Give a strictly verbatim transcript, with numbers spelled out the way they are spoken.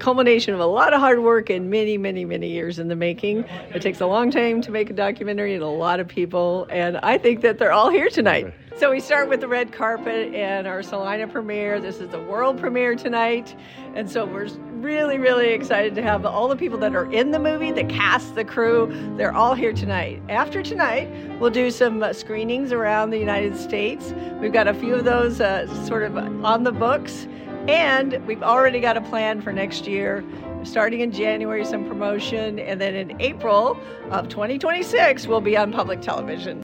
culmination of a lot of hard work and many, many, many years in the making. It takes a long time to make a documentary and a lot of people, and I think that they're all here tonight. So we start with the red carpet and our Salina premiere. This is the world premiere tonight, and so we're really, really excited to have all the people that are in the movie, the cast, the crew. They're all here tonight. After tonight, we'll do some uh, screenings around the United States. We've got a few of those uh, sort of on the books, and we've already got a plan for next year. Starting in January, some promotion, and then in April of twenty twenty-six, we'll be on public television.